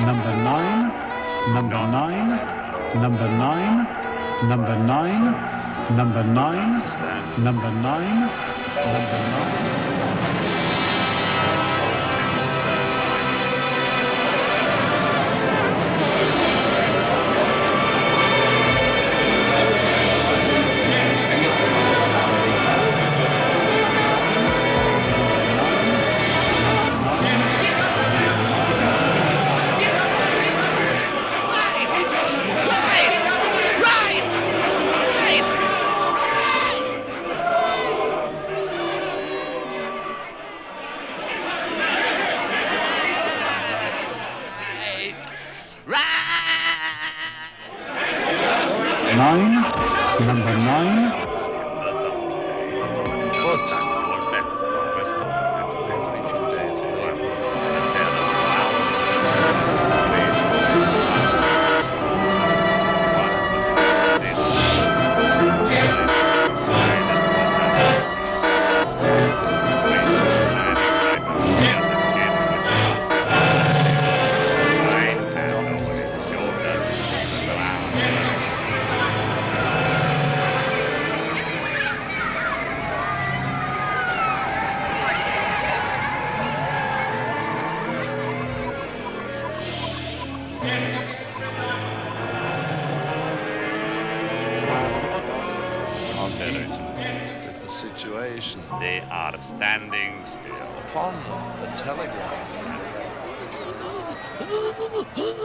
number 9, number 9, number 9, number 9, number 9, number 9, number 9. Number 9. With the situation. They are standing still. Upon the telegraph.